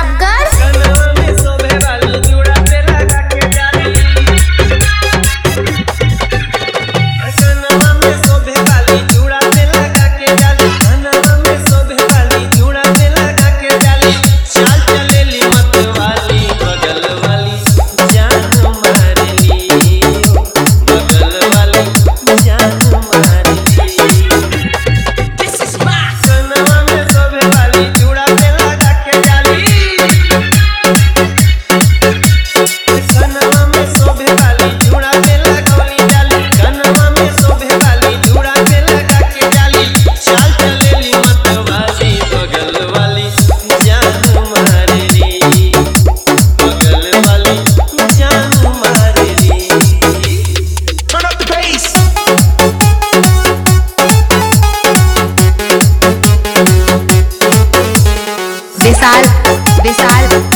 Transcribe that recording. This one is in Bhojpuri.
प्रतापगढ़। कनवा में शोभे वाली जूड़ा पे लगा के जाली। कनवा में शोभे वाली जूड़ा पे लगा के जाली। कनवा में शोभे वाली जूड़ा पे लगा के जाली। चाल चलेली मत वाली बगल वाली जान मारेली। बगल वाली जान मारेली। कनवा में शोभे वाली जूड़ा पे लगा के जाली। कनवा में शोभे वाली जूड़ा पे लगौली जाली। कनवा में शोभे वाली जूड़ा पे लगा के जाली। चाल चलेली मत वाली बगल वाली जान मारेली। बगल वाली जान मारेली। Turn up the bass. Vishal